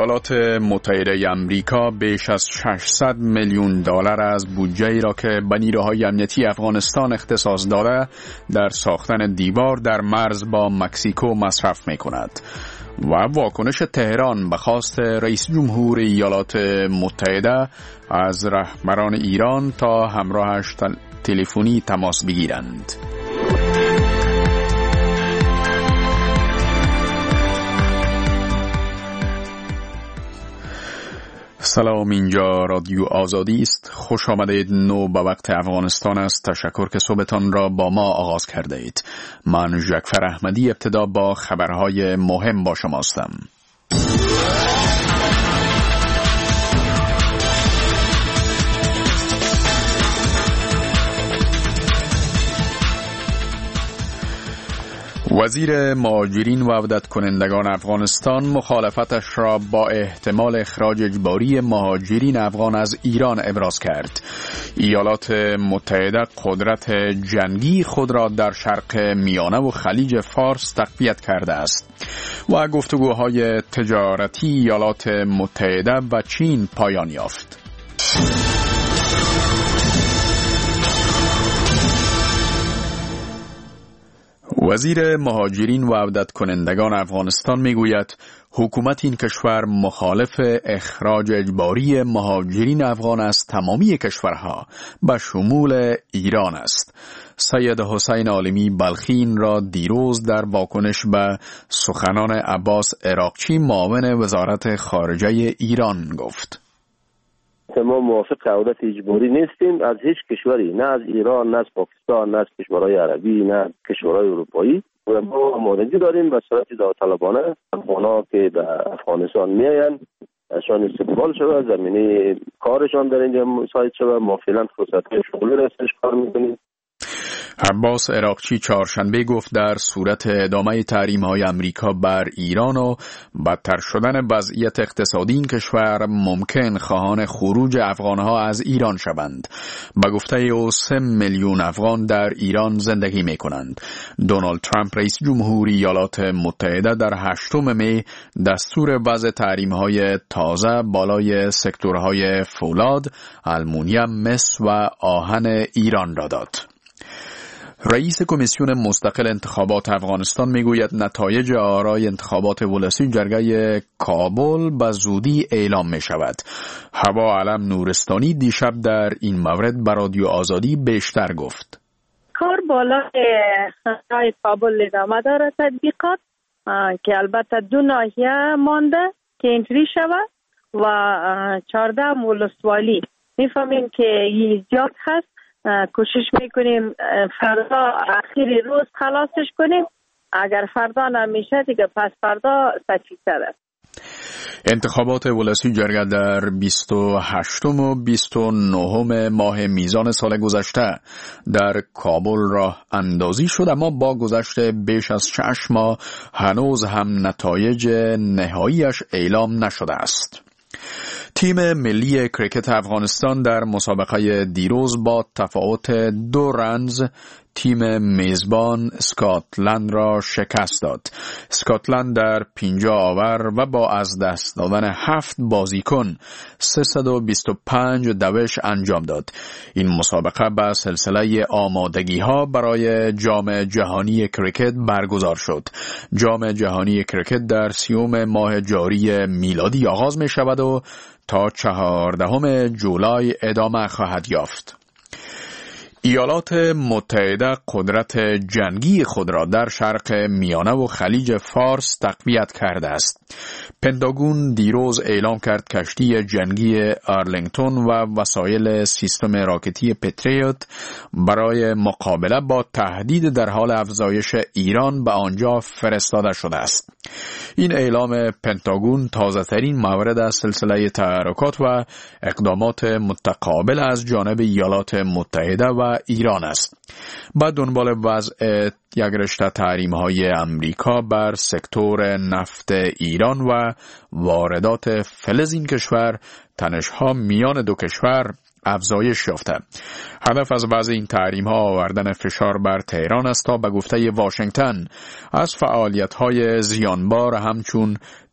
ایالات متحده آمریکا بیش از 600 میلیون دلار از بودجه‌ای را که به نیروهای امنیتی افغانستان اختصاص داده در ساختن دیوار در مرز با مکزیکو مصرف می‌کند و واکنش تهران به خواست رئیس جمهور ایالات متحده از رهبران ایران تا همراهش تلفنی تماس بگیرند. سلام، اینجا رادیو آزادی است. خوش آمدید. نو به وقت افغانستان است. تشکر که صبحتان را با ما آغاز کرده اید. من جعفر احمدی ابتدا با خبرهای مهم با شما هستم. وزیر مهاجرین و عودت کنندگان افغانستان مخالفتش را با احتمال اخراج اجباری مهاجرین افغان از ایران ابراز کرد. ایالات متحده قدرت جنگی خود را در شرق میانه و خلیج فارس تقویت کرده است و گفتگوهای تجارتی ایالات متحده و چین پایان یافت. وزیر مهاجرین و عودت کنندگان افغانستان میگوید حکومت این کشور مخالف اخراج اجباری مهاجرین افغان از تمامی کشورها به شمول ایران است. سید حسین عالمی بلخی این را دیروز در واکنش به سخنان عباس عراقچی معاون وزارت خارجه ایران گفت. ما موافق عودت اجباری نیستیم از هیچ کشوری، نه از ایران، نه از پاکستان، نه از کشورهای عربی، نه از کشورهای اروپایی. و ما آمادگی داریم به صورت داوطلبانه افغان‌ها که به افغانستان میآیند ازشان استقبال شود، زمینه کارشان در اینجا مساعد شود. ما فعلا فرصت‌های شغلی را کار می‌کنیم. عباس عراقچی چهارشنبه گفت در صورت ادامه تحریم‌های آمریکا بر ایران و بدتر شدن وضعیت اقتصادی این کشور ممکن خواهان خروج افغان‌ها از ایران شوند. به گفته او 3 میلیون افغان در ایران زندگی می‌کنند. دونالد ترامپ رئیس جمهوری ایالات متحده در 8 می دستور وضع تحریم‌های تازه بالای سکتورهای فولاد، آلومینیوم، مس و آهن ایران را داد. رئیس کمیسیون مستقل انتخابات افغانستان میگوید نتایج آرای انتخابات ولسی جرگه کابل به زودی اعلام می شود. هوا علم نورستانی دیشب در این مورد به رادیو آزادی بیشتر گفت. کار بالای رای کابل ادامه دارد تطبیقات که البته 2 ناحیه مانده که اینطوری شود و 14 ولسوالی میفهمیم که ایجاد هست. کوشش میکنیم فردا آخر روز خلاصش کنیم. اگر فردا نمیشه دیگه پس فردا سچیتر است. انتخابات ولسی جرگه در 28 و 29 ماه میزان سال گذشته در کابل راه اندازی شد، اما با گذشت بیش از 6 ماه هنوز هم نتایج نهاییش اعلام نشده است. تیم ملی کریکت افغانستان در مسابقه دیروز با تفاوت 2 رنز تیم میزبان اسکاتلند را شکست داد. اسکاتلند در 50 آور و با از دست دادن 7 بازیکن 325 دوش انجام داد. این مسابقه به سلسله آمادگی ها برای جام جهانی کریکت برگزار شد. جام جهانی کریکت در 30 ماه جاری میلادی آغاز می شود و تا 14 جولای ادامه خواهد یافت. ایالات متحده قدرت جنگی خود را در شرق میانه و خلیج فارس تقویت کرده است. پنتاگون دیروز اعلام کرد کشتی جنگی آرلینگتون و وسایل سیستم راکتی پتریوت برای مقابله با تهدید در حال افزایش ایران به آنجا فرستاده شده است. این اعلام پنتاگون تازه‌ترین مورد از سلسله تحرکات و اقدامات متقابل از جانب ایالات متحده و ایران است. با دنبال وضع یک رشته تحریم‌های امریکا بر سکتور نفت ایران و واردات فلز این کشور، تنش‌ها میان دو کشور افزایش یافته. هدف از وضع این تحریم‌ها آوردن فشار بر تهران است تا به گفته واشنگتن از فعالیت‌های زیانبار همچون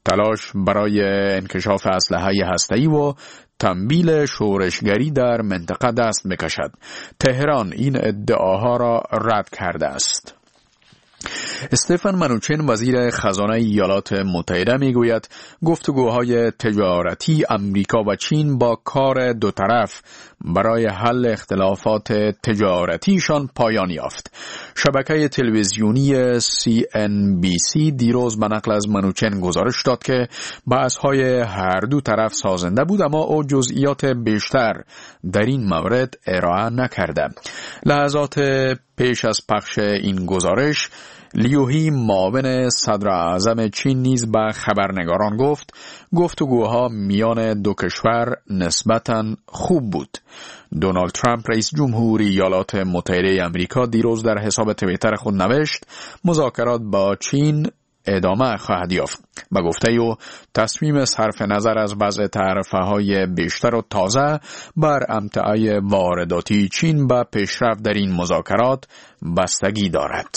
تلاش برای انکشاف اسلحه هسته‌ای و تمویل شورشگری در منطقه دست بکشد. تهران این ادعاها را رد کرده است. استفن منوچن وزیر خزانه ایالات متحده میگوید گفتگوهای تجارتی امریکا و چین با کار دو طرف برای حل اختلافات تجارتیشان پایان یافت. شبکه تلویزیونی CNBC دیروز به نقل از منوچن گزارش داد که بحث‌های هر دو طرف سازنده بود، اما او جزئیات بیشتر در این مورد ارائه نکرده. لحظات پیش از پخش این گزارش، لیوهی معاون صدر اعظم چین نیز به خبرنگاران گفت گفتگوها میان دو کشور نسبتاً خوب بود. دونالد ترامپ رئیس جمهور ایالات متحده آمریکا دیروز در حساب توییتر خود نوشت مذاکرات با چین ادامه خواهد یافت. به گفته او تصمیم صرف نظر از وضع تعرفه‌های بیشتر و تازه بر امتعاء وارداتی چین به پیشرفت در این مذاکرات بستگی دارد.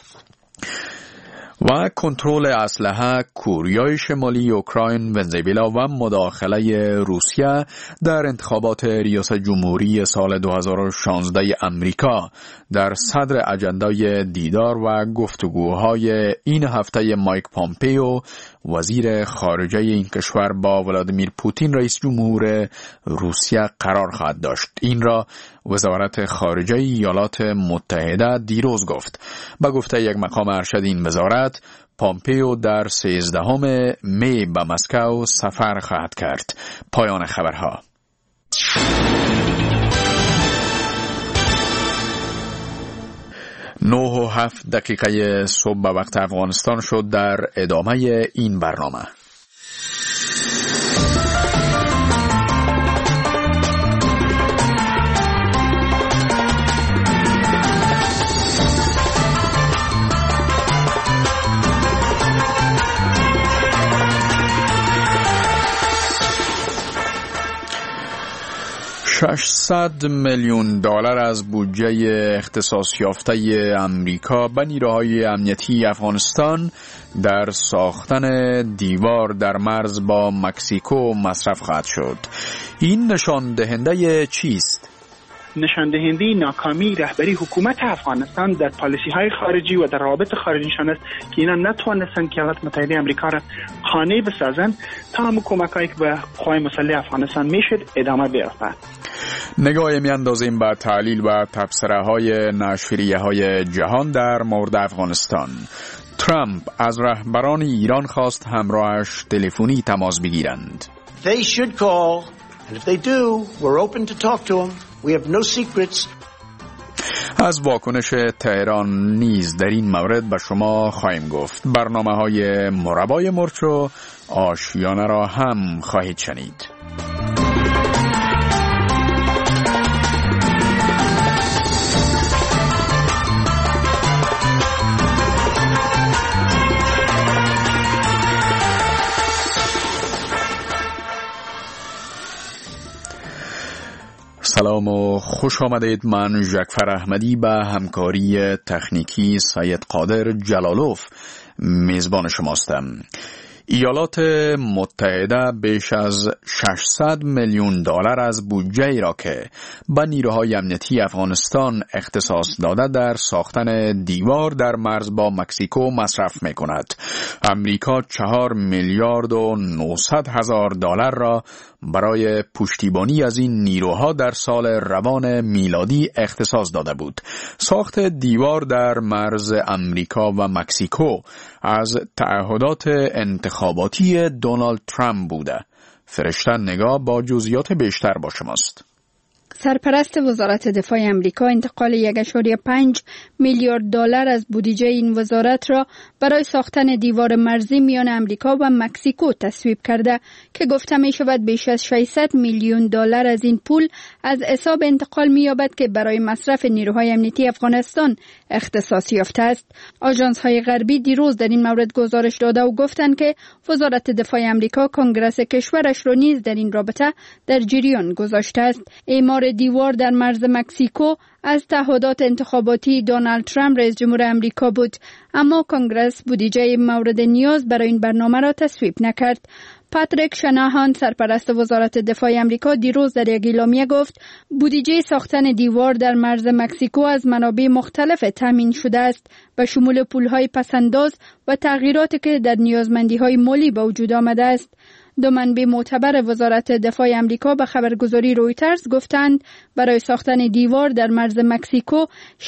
و کنترل اسلحه، کوریای شمالی، اوکراین، ونزوئلا و مداخله روسیه در انتخابات ریاست جمهوری سال 2016 امریکا در صدر اجندای دیدار و گفتگوهای این هفته مایک پامپیو وزیر خارجه این کشور با ولادیمیر پوتین رئیس جمهور روسیه قرار خواهد داشت. این را وزارت خارجه ایالات متحده دیروز گفت. با گفته یک مقام ارشد این وزارت، پامپیو در 13 می به مسکو سفر خواهد کرد. پایان خبرها. 9:07 صبح به وقت افغانستان شد. در ادامه این برنامه $600 میلیون از بودجه اختصاص یافته امریکا به نیروهای امنیتی افغانستان در ساختن دیوار در مرز با مکزیکو مصرف خواهد شد. این نشان دهنده چیست؟ نشان دهنده ناکامی رهبری حکومت افغانستان در پالیسی های خارجی و در روابط خارجیشان است که اینا نتوانستند که ایالات متحده آمریکا را خانه بسازند تا هم کمک‌هایی که به قوای مسلح افغانستان میشد ادامه بیافتند. نگاهی میاندازیم به تحلیل و تبصره‌های نشریه‌های جهان در مورد افغانستان. ترامپ از رهبران ایران خواست همراهش تلفنی تماس بگیرند. They should call and if they do we're open to talk to them. We have no secrets. از واکنش تهران نیز در این مورد به شما خواهیم گفت. برنامه‌های مربای مرچ و آشیانه را هم خواهید شنید. سلام و خوش آمدید. من جعفر احمدی به همکاری تکنیکی سید قادر جلالوف میزبان شماستم. ایالات متحده بیش از $600 میلیون از بودجه ای را که به نیروهای امنیتی افغانستان اختصاص داده در ساختن دیوار در مرز با مکزیکو مصرف می کند. امریکا $4 میلیارد و 900 هزار را برای پشتیبانی از این نیروها در سال روان میلادی اختصاص داده بود. ساخت دیوار در مرز امریکا و مکزیکو از تعهدات انتخاباتی دونالد ترامپ بوده. فرشته نگاه با جزئیات بیشتر با شماست. سرپرست وزارت دفاع امریکا انتقال 1.5 میلیارد دلار از بودجه این وزارت را برای ساختن دیوار مرزی میان امریکا و مکزیکو تصویب کرده که گفته می شود بیش از $600 میلیون از این پول از حساب انتقال می یابد که برای مصرف نیروهای امنیتی افغانستان اختصاص یافته است. آژانس های غربی دیروز در این مورد گزارش داده و گفتند که وزارت دفاع امریکا کنگره کشورش را نیز در این رابطه در جریان گذاشته است. اعمال ایمار دیوار در مرز مکزیکو از تعهدات انتخاباتی دونالد ترامپ رئیس جمهور امریکا بود، اما کنگره بودجه مورد نیاز برای این برنامه را تصویب نکرد. پاتریک شناهان سرپرست وزارت دفاع امریکا دیروز در یک اعلامیه گفت بودجه ساختن دیوار در مرز مکزیکو از منابع مختلف تامین شده است، به شمول پولهای پسنداز و تغییراتی که در نیازمندی‌های مالی به وجود آمده است. دو منبع معتبر وزارت دفاع امریکا به خبرگزاری رویترز گفتند برای ساختن دیوار در مرز مکزیکو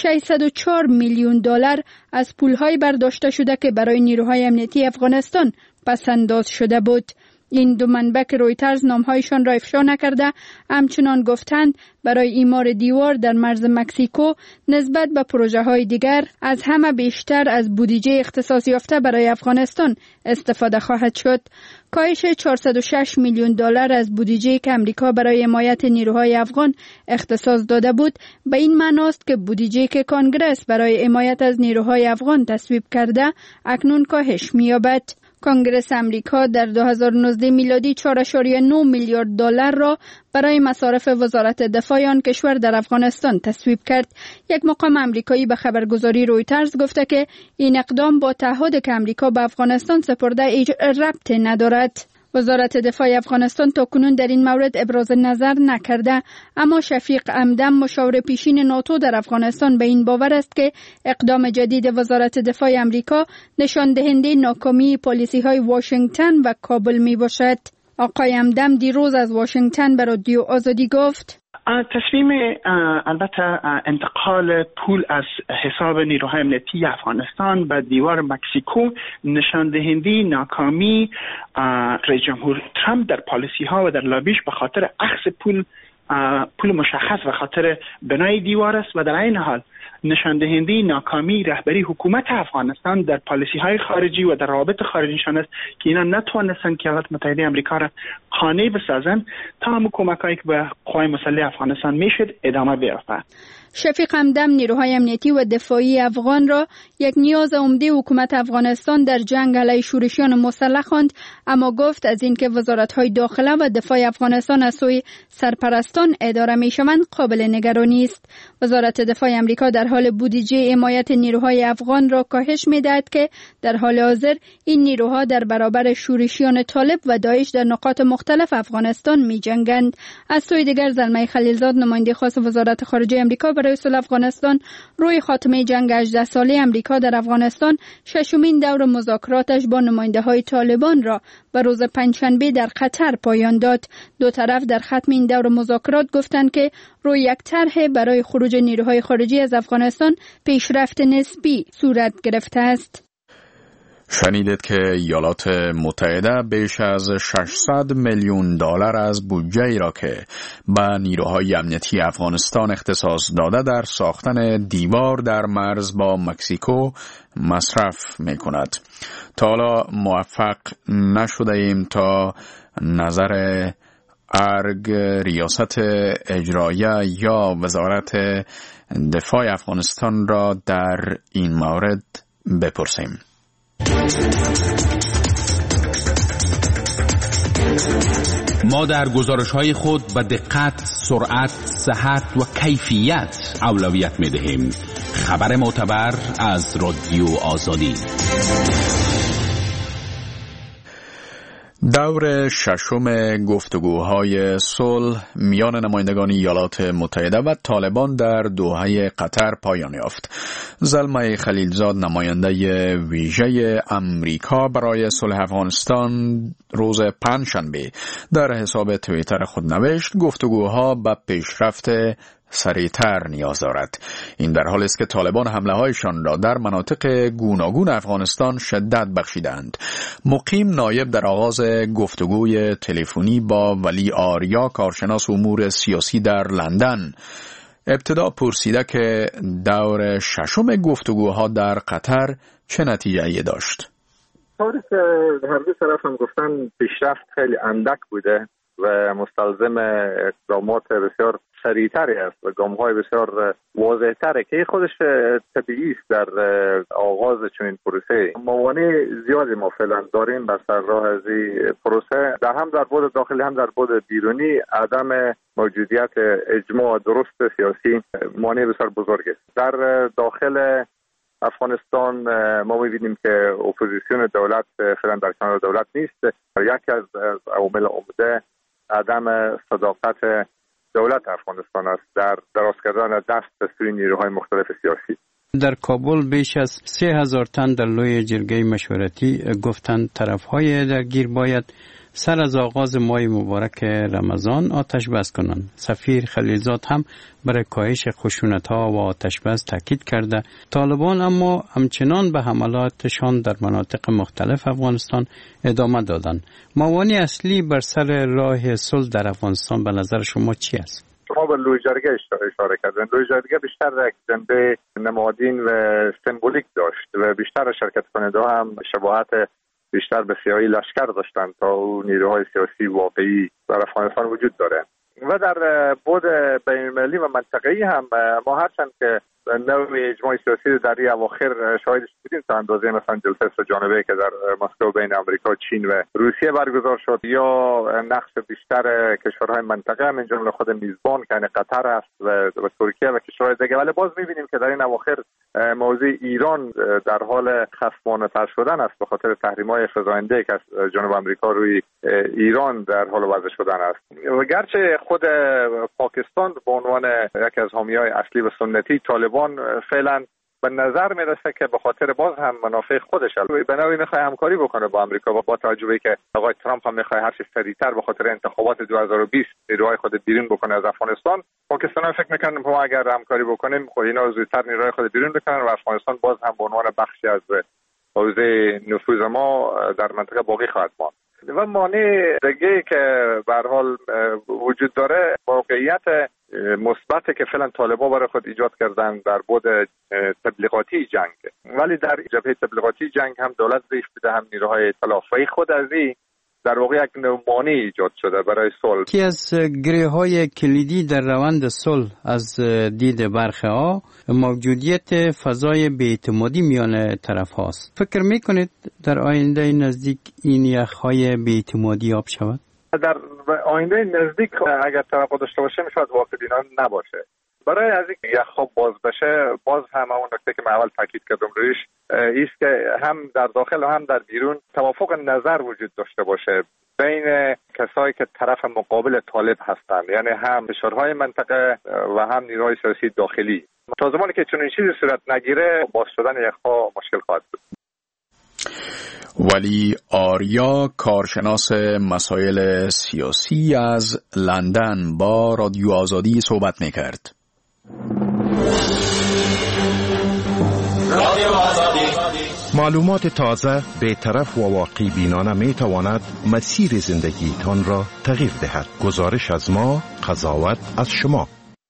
604 میلیون دلار از پولهای برداشته شده که برای نیروهای امنیتی افغانستان پسنداز شده بود. این دو منبع که رویترز نامهایشان را افشا نکرده همچنان گفتند برای ایمار دیوار در مرز مکزیکو نسبت به پروژه های دیگر از همه بیشتر از بودجه اختصاص یافته برای افغانستان استفاده خواهد شد. کاهش 406 میلیون دلار از بودجه که امریکا برای حمایت نیروهای افغان اختصاص داده بود به این معناست که بودجه که کنگره برای حمایت از نیروهای افغان تصویب کرده اکنون کاهش می‌یابد. کنگره امریکا در 2019 میلادی 4.9 میلیارد دلار را برای مصارف وزارت دفاع آن کشور در افغانستان تصویب کرد. یک مقام امریکایی به خبرگزاری رویترز گفته که این اقدام با تعهدی که امریکا به افغانستان سپرده ربطی ندارد. وزارت دفاع افغانستان تاکنون در این مورد ابراز نظر نکرده، اما شفیق عمدم مشاور پیشین ناتو در افغانستان به این باور است که اقدام جدید وزارت دفاع امریکا نشان دهنده ناکامی پالیسی‌های واشنگتن و کابل می باشد. آقای عمدم دیروز از واشنگتن به رادیو آزادی گفت تصمیم البته انتقال پول از حساب نیروهای امنیتی افغانستان به دیوار مکزیکو نشان دهنده ناکامی رئیس جمهور ترامپ در پالیسی ها و در لابیش به خاطر اخذ پول مشخص و خاطر بنای دیوار است و در این حال نشان دهنده ناکامی رهبری حکومت افغانستان در پالیسی های خارجی و در روابط خارجیشان است که اینا نتوانستند که ایالات متحده آمریکا را خانه بسازند تا هم کمک‌هایی که به قوای مسلح افغانستان میشد ادامه بیافته. شفیق همدم نیروهای امنیتی و دفاعی افغان را یک نیاز عمده حکومت افغانستان در جنگ علیه شورشیان مسلح خواند، اما گفت از اینکه وزارت‌های داخله و دفاع افغانستان از سوی سرپرستان اداره می‌شوند قابل نگرانی است. وزارت دفاع آمریکا در حال بودجه حمایت نیروهای افغان را کاهش می‌دهد که در حال حاضر این نیروها در برابر شورشیان طالب و داعش در نقاط مختلف افغانستان می‌جنگند. از سوی دیگر زلمه خلیلزاد نماینده خاص وزارت خارجه آمریکا برای صلح افغانستان روی خاتمه جنگ 18 ساله آمریکا در افغانستان ششمین دور مذاکراتش با نماینده‌های طالبان را به روز پنجشنبه در قطر پایان داد. دو طرف در ختم این دور مذاکرات گفتند که روی یک طرح برای خروج نیروهای خارجی از افغانستان پیشرفت نسبی صورت گرفته است. شنیدید که ایالات متحده بیش از 600 میلیون دلار از بودجه‌ای را که به نیروهای امنیتی افغانستان اختصاص داده در ساختن دیوار در مرز با مکزیکو مصرف می‌کند. تا حالا موفق نشده ایم تا نظر ارگ ریاست اجرایه یا وزارت دفاع افغانستان را در این مورد بپرسیم. ما در گزارش‌های خود به دقت، سرعت، صحت و کیفیت اولویت می‌دهیم. خبر معتبر از رادیو آزادی. دور ششم گفتگوهای صلح میان نمایندگان ایالات متحده و طالبان در دوحه قطر پایان یافت. زلمه خلیلزاد نماینده ویژه امریکا برای صلح افغانستان روز پنجشنبه در حساب توییتر خود نوشت گفتگوها به پیشرفت سریعتر نیاز دارد. این در حالی است که طالبان حمله هایشان را در مناطق گوناگون افغانستان شدت بخشیدند. مقیم نایب در آغاز گفتگوی تلفنی با ولی آریا کارشناس امور سیاسی در لندن ابتدا پرسیده که دور ششم گفتگوها در قطر چه نتیجه‌ای داشت. طوری که هر دو طرف هم گفتن پیشرفت خیلی اندک بوده و مستلزم اقدامات بسیار سریعتری است و گام‌های بسیار واضح‌تره که خودش طبیعی است. در آغاز چنین پروسه موانع زیادی ما فعلا داریم بر سر راه از این پروسه، هم در بعد داخلی هم در بعد بیرونی. عدم موجودیت اجماع درست سیاسی مانع بسیار بزرگ است. در داخل افغانستان ما می‌بینیم که اپوزیسیون دولت فعلا در کنار دولت نیست. یکی از عوامل عمده عدم صداقت دولت افغانستان است در دراز کردن دست به سوی نیروهای مختلف سیاسی. در کابل بیش از 3000 تن در لوی جرگه مشورتی گفتند طرف‌های درگیر باید سر از آغاز ماه مبارک رمضان آتش بس کنند. سفیر خلیلزاد هم برای کاهش خشونت‌ها و آتش بس تاکید کرده. طالبان اما همچنان به حملاتشان در مناطق مختلف افغانستان ادامه دادند. موانع اصلی بر سر راه صلح در افغانستان به نظر شما چی است؟ شما به لوی جرگه اشاره کردن. لوی جرگه بیشتر یک جنبه نمادین و سمبولیک داشت و بیشتر شرکت کننده هم شباهت بیشتر به سیاهی لشکر داشتند تا او نیروهای سیاسی واقعی در افغانستان وجود داره. و در بعد بین‌المللی و منطقه‌ای هم ما هرچند که نوع اجماع سیاسی در این اواخر شاهدش بودیم تا اندازه مثلا جلسه سه‌جانبه که در مسکو بین آمریکا، چین و روسیه برگزار شد، یا نقش بیشتر کشورهای منطقه من جمله خود میزبان که قطر است و ترکیه و کشورهای دیگه. ولی باز می‌بینیم که در این اواخر موضوع ایران در حال خصمانه‌تر شدن است به خاطر تحریم‌های فزاینده که از جانب آمریکا روی ایران در حال وضع شدن است. و گرچه خود پاکستان به عنوان یکی از حامی‌های اصلی و سنتی طالبان فعلا به نظر میرسه که به خاطر باز هم منافع خودش به نوعی میخواد همکاری بکنه با آمریکا و با توجه به که آقای ترامپ هم میخواد هر چه سریعتر به خاطر انتخابات 2020 نیروهای خود بیرون بکنه از افغانستان. پاکستان فکر میکنه ما اگر همکاری بکنیم خود اینا زودتر نیروهای خود بیرون بکنن و افغانستان باز هم به عنوان بخشی از حوزه نفوذ ما در منطقه باقی خواهد ماند. و مانع دیگه که به هر حال وجود داره واقعیت مثبت که فعلا طالبان برای خود ایجاد کردن در بعد تبلیغاتی جنگ، ولی در جبهه تبلیغاتی جنگ هم دولت ضعیف بوده هم نیروهای اطلاعی. خود از این در واقع یک نوع مانع ایجاد شده برای صلح. یکی از گره‌های کلیدی در روند صلح از دید برخه‌ها موجودیت فضای بی‌اعتمادی میان طرف‌هاست. فکر می‌کنید در آینده نزدیک این یخ‌های بی‌اعتمادی آب شود؟ در آینده نزدیک اگر توقع داشته باشیم شاید واقع بینانه نباشه. برای از این یخ‌ها باز بشه باز هم اون نکته که من اول تاکید کردم رویش است که هم در داخل و هم در بیرون توافق نظر وجود داشته باشه بین کسایی که طرف مقابل طالب هستند، یعنی هم کشورهای منطقه و هم نیروهای سیاسی داخلی. تا زمانی که چنین چیزی صورت نگیره باز شدن یخ‌ها مشکل خواهد بود. ولی آریا کارشناس مسائل سیاسی از لندن با رادیو آزادی صحبت می‌کرد. معلومات تازه به طرف و واقع بینانه می تواند مسیر زندگیتان را تغییر دهد. گزارش از ما، قضاوت از شما.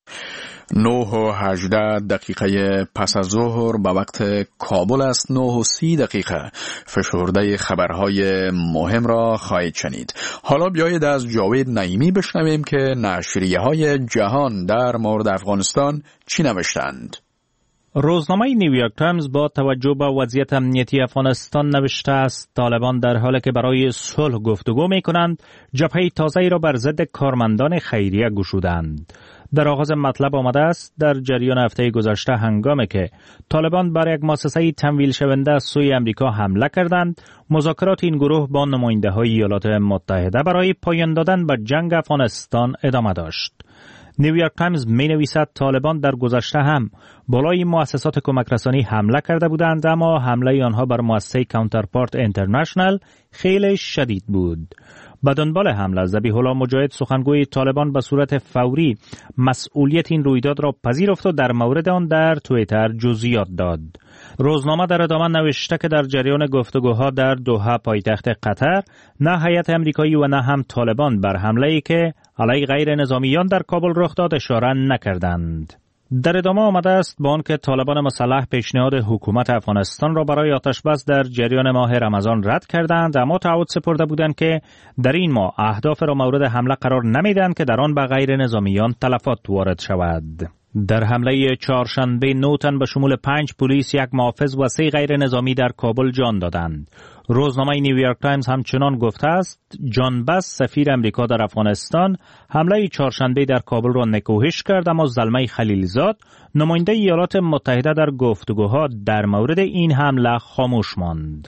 9:18 پس از ظهر به وقت کابل است. 9:30 فشرده خبرهای مهم را خواهید شنید. حالا بیایید از جاوید نعیمی بشنویم که نشریه‌های جهان در مورد افغانستان چی نوشتند. روزنامه نیویورک تایمز با توجه به وضعیت امنیتی افغانستان نوشته است طالبان در حالی که برای صلح گفتگو می کنند جبهه تازه‌ای را بر ضد کارمندان خیریه گشودند. در آغاز مطلب آمده است در جریان هفته گذشته هنگامی که طالبان بر یک مؤسسه تمویل شونده از سوی امریکا حمله کردند، مذاکرات این گروه با نماینده‌های ایالات متحده برای پایان دادن به جنگ افغانستان ادامه داشت. نیویورک تایمز می نویسد طالبان در گذشته هم بالای مؤسسات کمک رسانی حمله کرده بودند، اما حمله آنها بر مؤسسه کانترپارت اینترنشنال خیلی شدید بود. به دنبال حمله ذبیح الله مجاهد سخنگوی طالبان به صورت فوری مسئولیت این رویداد را پذیرفت و در مورد آن در توییتر جزئیات داد. روزنامه در ادامه نوشته که در جریان گفتگوها در دوحه پایتخت قطر نه هیئت امریکایی و نه هم طالبان بر حمله‌ای که علیه غیر نظامیان در کابل رخ داد اشاره نکردند. در ادامه آمده است با آنکه طالبان مسلح پیشنهاد حکومت افغانستان را برای آتش بس در جریان ماه رمضان رد کردند، اما تعهد سپرده بودند که در این ماه اهداف را مورد حمله قرار نمیدهند که در آن به غیر نظامیان تلفات وارد شود. در حمله چهارشنبه 9 تن به شمول 5 پلیس، 1 محافظ و 3 غیر نظامی در کابل جان دادند. روزنامه نیویورک تایمز همچنان گفته است جان بس سفیر امریکا در افغانستان حمله چهارشنبه در کابل را نکوهش کرد، اما زلمه خلیلزاد نماینده ایالات متحده در گفتگوها در مورد این حمله خاموش ماند.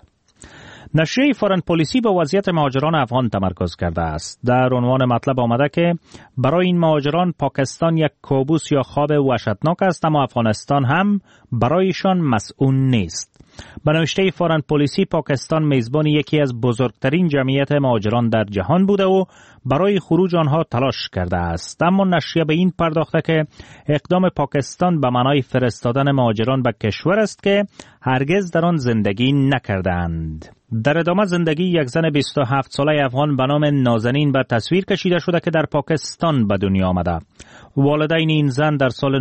نشریه فارن پلیسی به وضعیت مهاجران افغان تمرکز کرده است. در عنوان مطلب آمده که برای این مهاجران پاکستان یک کابوس یا خواب وحشتناک است، اما افغانستان هم برایشان مسئول نیست. به نوشته فارن پلیسی، پاکستان میزبان یکی از بزرگترین جمعیت مهاجران در جهان بوده و برای خروج آنها تلاش کرده است، اما نشریه به این پرداخته که اقدام پاکستان به معنای فرستادن مهاجران به کشور است که هرگز در آن زندگی نکردند. در ادامه زندگی یک زن 27 ساله افغان به نام نازنین به تصویر کشیده شده که در پاکستان به دنیا آمده. والدین این زن در سال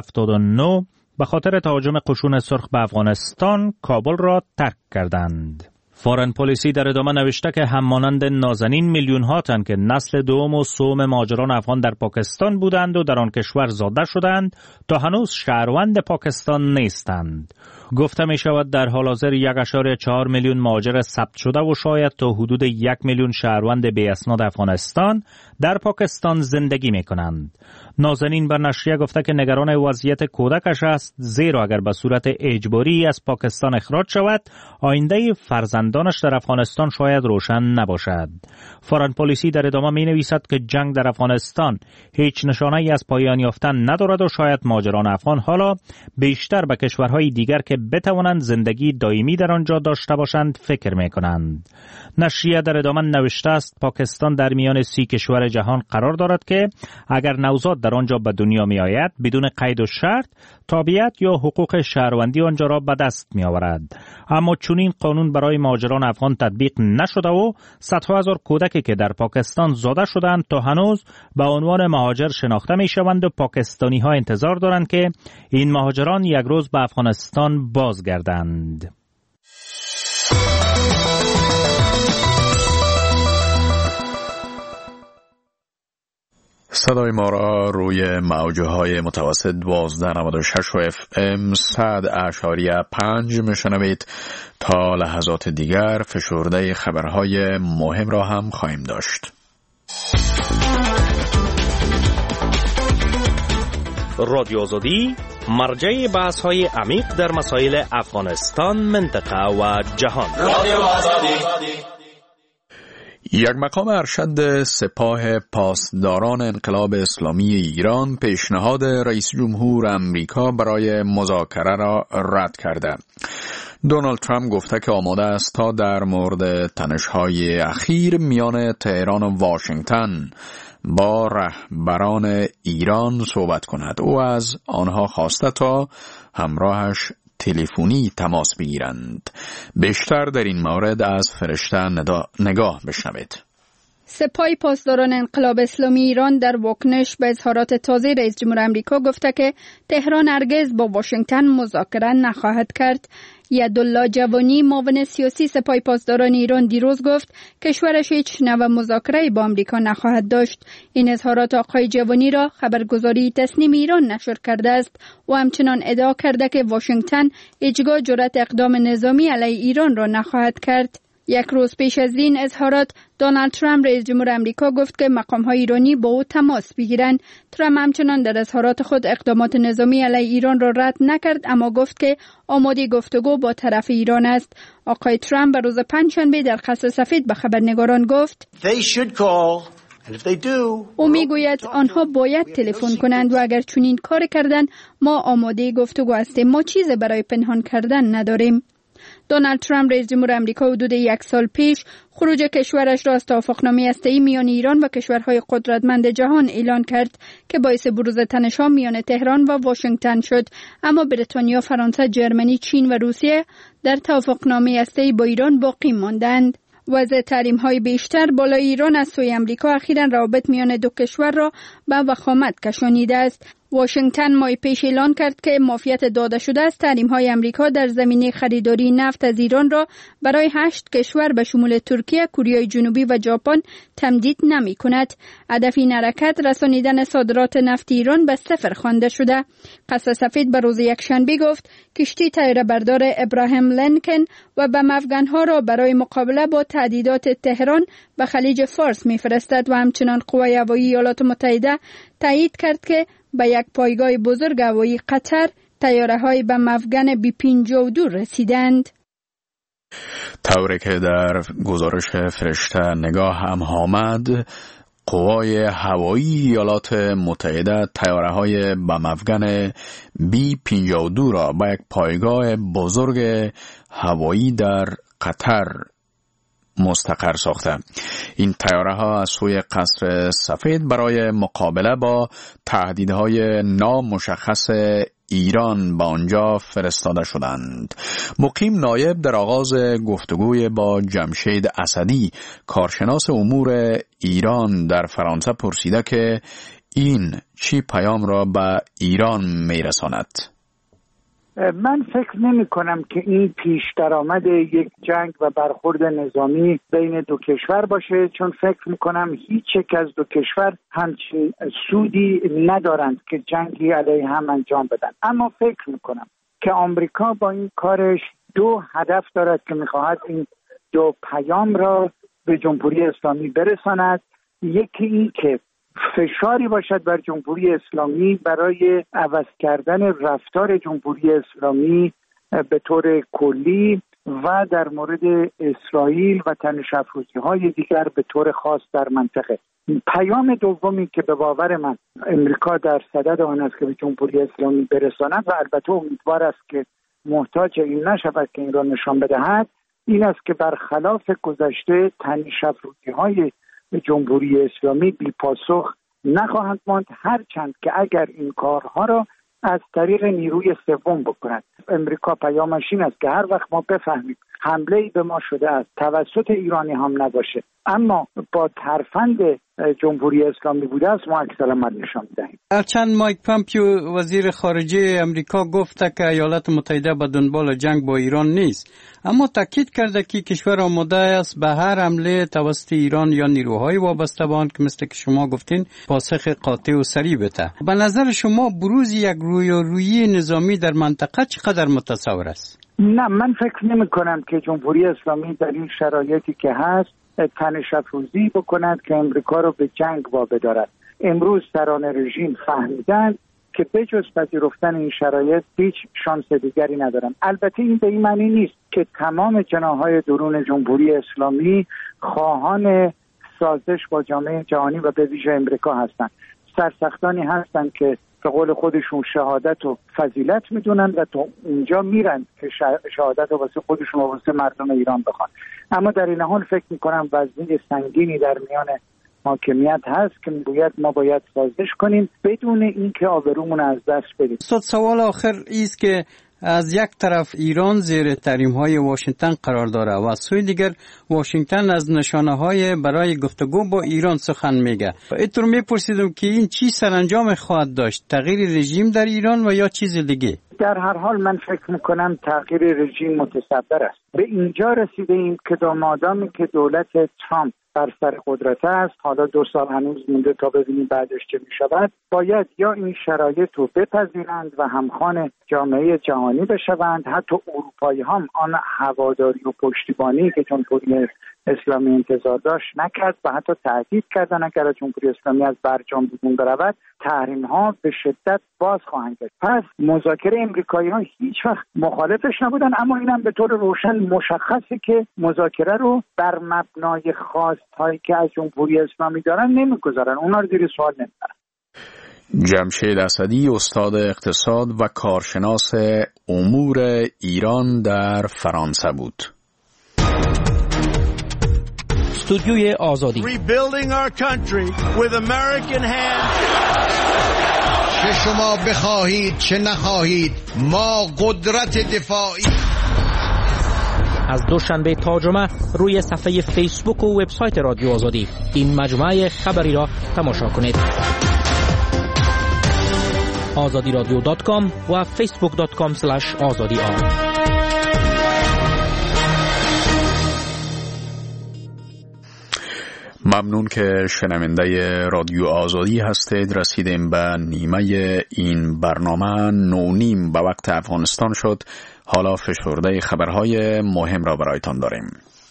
1979 به خاطر تهاجم قشون سرخ به افغانستان کابل را ترک کردند. فارن پلیسی در ادامه نوشته که همانند نازنین میلیون ها تن که نسل دوم و سوم مهاجران افغان در پاکستان بودند و در آن کشور زاده شدند تا هنوز شهروند پاکستان نیستند. گفته می شود در حال حاضر 1.4 میلیون مهاجر ثبت شده و شاید تا حدود 1 میلیون شهروند بی اسناد افغانستان در پاکستان زندگی می کنند. نازنین بر نشریه گفته که نگران وضعیت کودکش است، زیرا اگر به صورت اجباری از پاکستان اخراج شود آینده فرزندانش در افغانستان شاید روشن نباشد. فارن پلیسی در ادامه می نویسد که جنگ در افغانستان هیچ نشانه‌ای از پایان یافتن ندارد و شاید مهاجران افغان حالا بیشتر به کشورهای دیگر که بتوانند زندگی دائمی در آنجا داشته باشند فکر می کنند. نشریه در ادامه نوشته است پاکستان در میان 30 کشور جهان قرار دارد که اگر نوزاد در آنجا به دنیا می آید بدون قید و شرط تابعیت یا حقوق شهروندی آنجا را به دست می آورد. اما چون این قانون برای مهاجران افغان تطبیق نشده و صدها هزار کودکی که در پاکستان زاده شدند تا هنوز به عنوان مهاجر شناخته می شوند و پاکستانی ها انتظار دارند که این مهاجران یک روز به افغانستان بازگردند. صدای ما را روی موجهای متوسط 1296 و FM 100.5 میشنوید. تا لحظات دیگر فشرده خبرهای مهم را هم خواهیم داشت. رادیو آزادی مرجع بحث‌های عمیق در مسائل افغانستان، منطقه و جهان. رادیو آزادی. یک مقام ارشد سپاه پاسداران انقلاب اسلامی ایران پیشنهاد رئیس جمهور امریکا برای مذاکره را رد کرده. دونالد ترامپ گفته که آماده است تا در مورد تنش‌های اخیر میان تهران و واشنگتن با رهبران ایران صحبت کند. او از آنها خواسته تا همراهش تلفنی تماس بگیرند. بیشتر در این مورد از فرشته نگاه بشنوید. سپاه پاسداران انقلاب اسلامی ایران در واکنش به اظهارات تازه رئیس جمهور آمریکا گفته که تهران هرگز با واشنگتن مذاکره نخواهد کرد. یدالله جوانی معاون سیاسی سپاه پاسداران ایران دیروز گفت کشورش هیچ نوع مذاکره‌ای با آمریکا نخواهد داشت. این اظهارات آقای جوانی را خبرگزاری تصنیم ایران نشر کرده است و همچنان ادعا کرده که واشنگتن هیچگاه جرأت اقدام نظامی علیه ایران را نخواهد کرد. یک روز پیش از این اظهارات دونالد ترامپ رئیس جمهور آمریکا گفت که مقام‌های ایرانی با او تماس بگیرند. ترامپ همچنان در اظهارات خود اقدامات نظامی علیه ایران را رد نکرد، اما گفت که آماده گفتگو با طرف ایران است. آقای ترامپ به روز پنجشنبه در قصر سفید به خبرنگاران گفت او میگوید آنها باید تلفن کنند و اگر چنین کار کردند ما آماده گفتگو هستیم. ما چیز برای پنهان کردن نداریم. دونالد ترامپ رئیس جمهور آمریکا حدود 1 سال پیش خروج کشورش را از توافقنامه هسته‌ای میان ایران و کشورهای قدرتمند جهان اعلان کرد که باعث بروز تنش‌ها میان تهران و واشنگتن شد. اما بریتانیا، فرانسه، جرمنی، چین و روسیه در توافقنامه هسته‌ای با ایران باقی ماندند. وضع تحریم‌های بیشتر بالای ایران از سوی آمریکا اخیراً روابط میان دو کشور را به وخامت کشانیده است. واشنگتن ماه پیش اعلان کرد که معافیت داده شده از تحریم‌های آمریکا در زمینه خریداری نفت از ایران را برای 8 کشور به شمول ترکیه، کره جنوبی و ژاپن تمدید نمی‌کند. هدف این حرکت رسانیدن صادرات نفت ایران به صفر خوانده شده. قصر سفید به روز یکشنبه گفت کشتی طیاره بردار ابراهیم لینکن و بم افغان‌ها را برای مقابله با تهدیدات تهران به خلیج فارس می‌فرستد و همچنان قوای هوایی ایالات متحده تایید کرد که به یک پایگاه بزرگ هوایی قطر طیاره‌های بم افغان B-52 رسیدند. طوری که در گزارش فرشته نگاه هم آمد، قوای هوایی ایالات متحده طیاره‌های بم افغان B-52 را به یک پایگاه بزرگ هوایی در قطر مستقر ساخته. این طیاره ها از سوی قصر سفید برای مقابله با تهدیدهای نامشخص ایران به آنجا فرستاده شدند. مقیم نایب در آغاز گفتگوی با جمشید اسدی، کارشناس امور ایران در فرانسه، پرسیده که این چی پیام را به ایران میرساند؟ من فکر نمی کنم که این پیش درآمد یک جنگ و برخورد نظامی بین دو کشور باشه، چون فکر می کنم هیچ یک از دو کشور همچین سودی ندارند که جنگی علیه هم انجام بدن. اما فکر می کنم که آمریکا با این کارش 2 هدف دارد که می خواهد این 2 پیام را به جمهوری اسلامی برساند. یکی این که فشاری باشد بر جمهوری اسلامی برای عوض کردن رفتار جمهوری اسلامی به طور کلی و در مورد اسرائیل و تنش‌افروزی‌های دیگر به طور خاص در منطقه. پیام دومی که به باور من امریکا در صدد آن است که به جمهوری اسلامی برساند و البته امیدوار است که محتاج این نشود که این را نشان بدهد، این است که برخلاف گذشته تنش‌افروزی‌های جمهوری اسلامی بی پاسخ نخواهند ماند، هرچند که اگر این کارها را از طریق نیروی سوم بکند. امریکا پیامش این است که هر وقت ما بفهمیم حمله‌ای به ما شده است توسط ایرانی هم نباشه اما با ترفند جمهوری اسلامی بوده است، ما عکس‌العمل نشان می‌دهیم. هرچند مایک پامپیو وزیر خارجه امریکا گفته که ایالات متحده به دنبال جنگ با ایران نیست، اما تاکید کرده که کشور آماده است به هر حمله توسط ایران یا نیروهای وابسته به آن که مثل که شما گفتین پاسخ قاطع و سریع بده. به نظر شما بروز یک رویارویی نظامی در منطقه چقدر متصور است؟ نه، من فکر نمی کنم که جمهوری اسلامی در این شرایطی که هست تنش‌افروزی بکند که امریکا رو به جنگ وابدارد. امروز سران رژیم فهمیدن که بجز پذیرفتن این شرایط هیچ شانس دیگری ندارن. البته این به این معنی نیست که تمام جناح‌های درون جمهوری اسلامی خواهان سازش با جامعه جهانی و به ویژه امریکا هستند. سرسختانی هستند که به قول خودشون شهادت و فضیلت میدونن و تا اونجا میرن که شهادت رو واسه خودشون و واسه مردم ایران بخوان. اما در این حال فکر میکنم وزنه سنگینی در میان حاکمیت هست که ما باید سازش کنیم بدون اینکه آبرومون از دست بدیم. سوال آخر است که از یک طرف ایران زیر تحریم‌های واشنگتن قرار داره و از سوی دیگر واشنگتن از نشانه‌های برای گفتگو با ایران سخن میگه. اینطور میپرسیدم که این چی سرانجام خواهد داشت؟ تغییر رژیم در ایران و یا چیز دیگه؟ در هر حال من فکر میکنم تغییر رژیم متصور است. به اینجا رسیده ایم که مادامی که دولت ترامپ بر سر قدرت است، حالا 2 سال هنوز مونده تا ببینیم بعدش چه میشود، باید یا این شرایط رو بپذیرند و همخوان جامعه جهانی بشوند، حتی اروپایی هم آن هواداری و پشتیبانی که جمهوری اسلامی انتظار داشت نکرد و حتی تهدید کردن اگر جمهوری اسلامی از برجام بیرون برود تحریم ها به شدت باز خواهند گشت. پس مذاکره امریکایی ها هیچ وقت مخالفش نبودن، اما اینم به طور روشن مشخصه که مذاکره رو بر مبنای خواست‌هایی که از جمهوری اسلامی دارن نمیگذارن، اونا رو زیر سوال نمیبرن. جمشید اسدی، استاد اقتصاد و کارشناس امور ایران در فرانسه بود. استودیوی آزادی. Rebuilding our country with American hands. چه شما بخواهید چه نخواهید ما قدرت دفاعی. از دوشنبه تا جمعه روی صفحه فیسبوک و وبسایت رادیو آزادی این مجموعه خبری را تماشا کنید. azadiradio.com و facebook.com/azadiar. ممنون که شنونده رادیو آزادی هستید. رسیدیم به نیمه این برنامه 9:30 به وقت افغانستان شد. حالا فشرده خبرهای مهم را برایتان داریم.